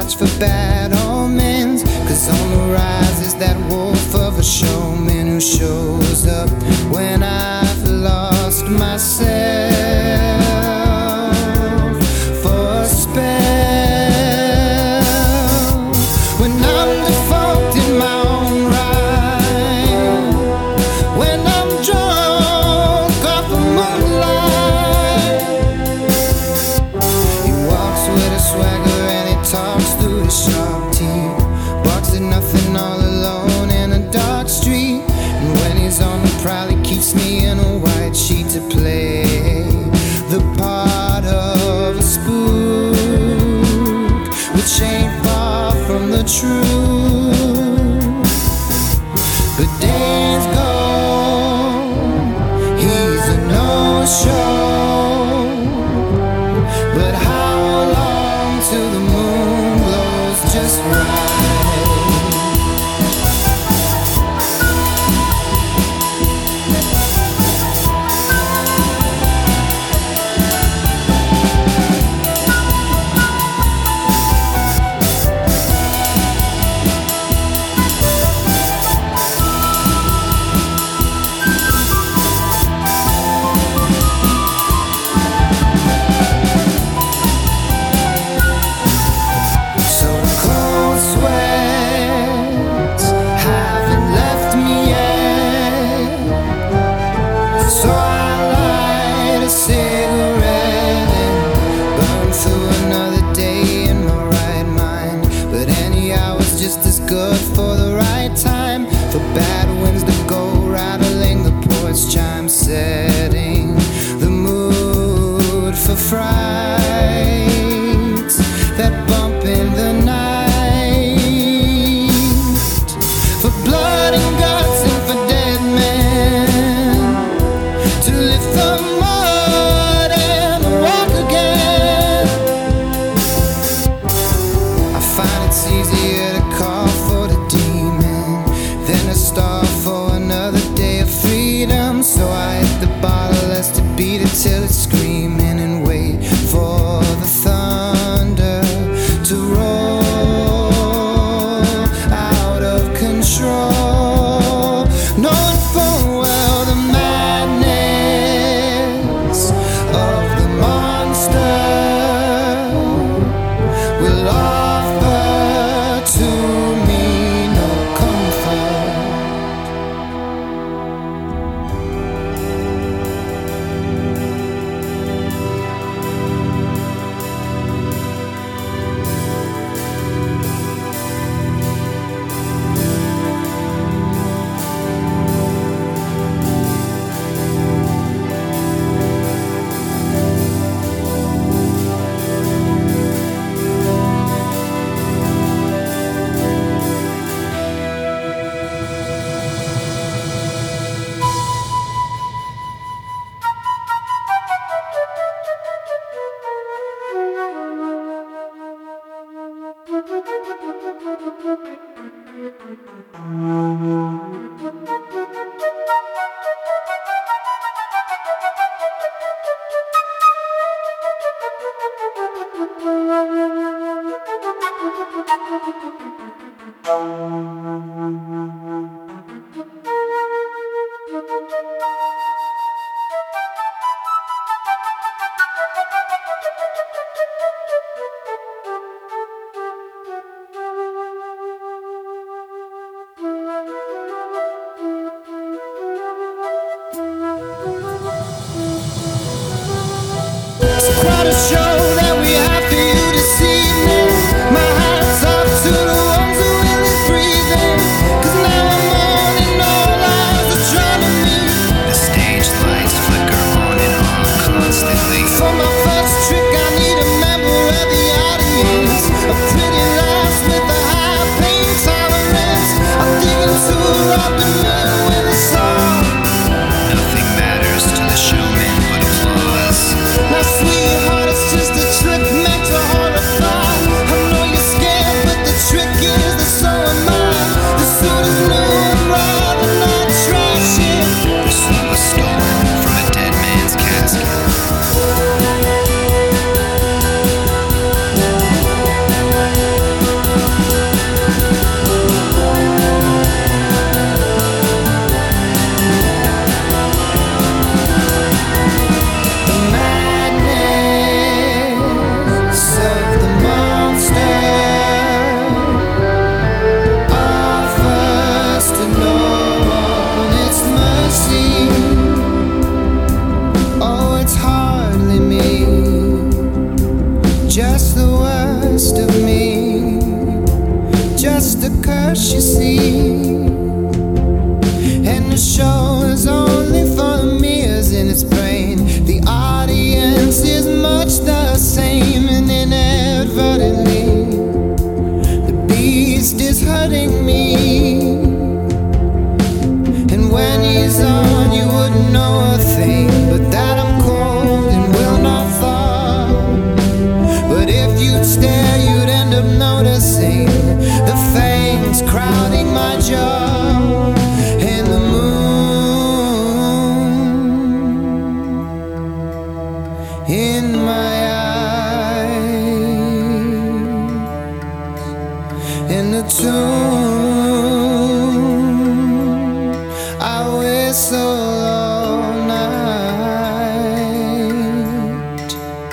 watch for bad omens, 'cause on the rise is that wolf of a showman who shows up when I've lost myself for a spell. When I'm defunct in my own right, when I'm drunk off of moonlight, he walks with a swagger and he talks through the sharp teeth, walks at nothing all alone in a dark street. And when he's on the prowl, he keeps me in a white sheet to play the part of a spook, which ain't far from the truth. But days gone, he's a no-show. But how long till the moon glows just right? Good for the right time, for bad winds to go rattling the porch chime, setting the mood for fright that bump in the night, for blood and guts and for dead men to lift the mud and walk again. I find it's easier to call for another day of freedom, so I hit the bottle less to beat it till it's screaming, and wait for the thunder to roll out of control, knowing full well the madness of the monster will offer to me no comfort. Quite a show that we have for you this evening. My hat's off to the ones who really breathing, 'cause now I'm on in all eyes are trying to meet. The stage lights flicker on and off constantly. For my first trick I need a member of the audience, a pretty lass with a high pain tolerance. I'm digging to a Robin Hood with a song. Nothing matters to the showman but applause. Now sweetheart, it's just a And the show is only for the mirrors in its brain. The audience is much the same, and inadvertently the beast is hurting me. And when he's on, you wouldn't know a thing, but that I'm cold and will not fall. But if you'd stare, you'd end up noticing the fangs crowding my jaw, and the moon in my eyes, and the tune I whistle all night.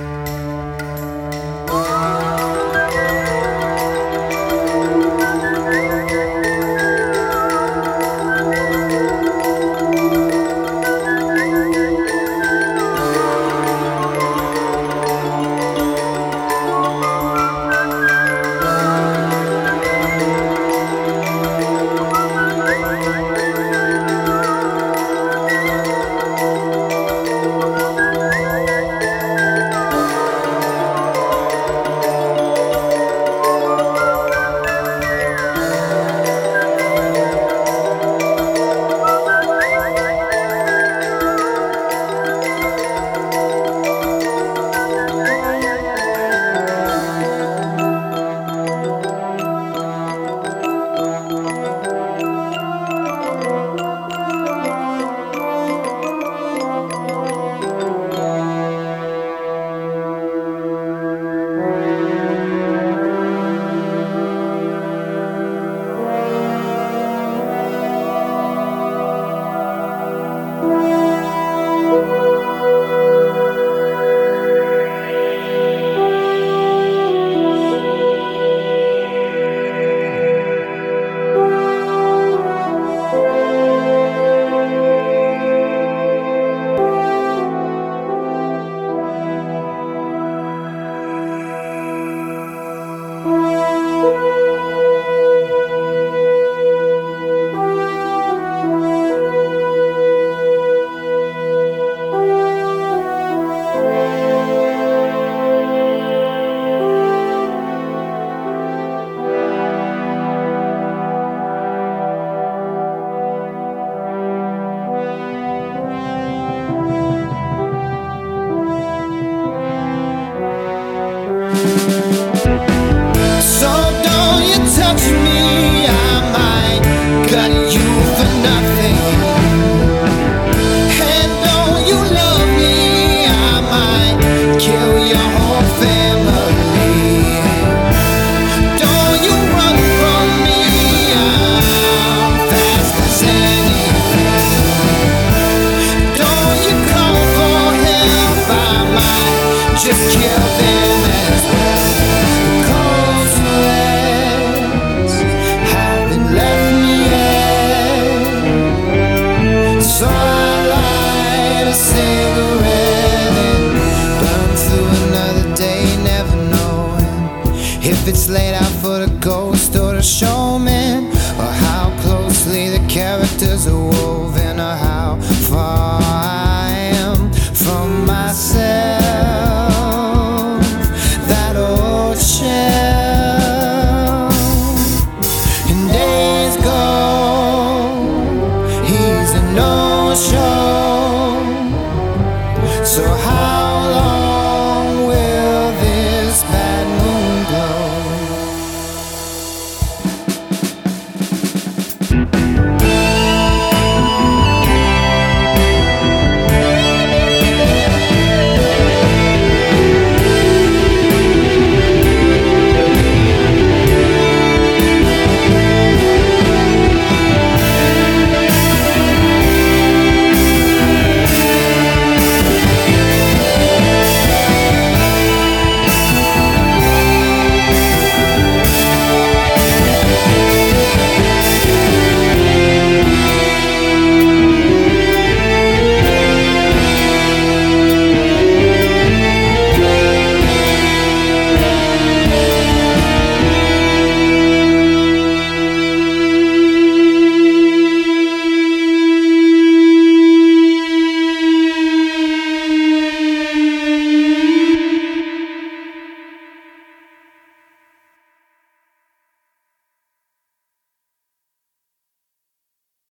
So don't you touch me, I might cut you for nothing. And don't you love me, I might kill your whole family. Don't you run from me, I'm fast as anything. Don't you call for help, I might just kill them as well. So I light a cigarette and burn through another day, never knowing if it's laid out for the ghost or the showman, or how closely the characters are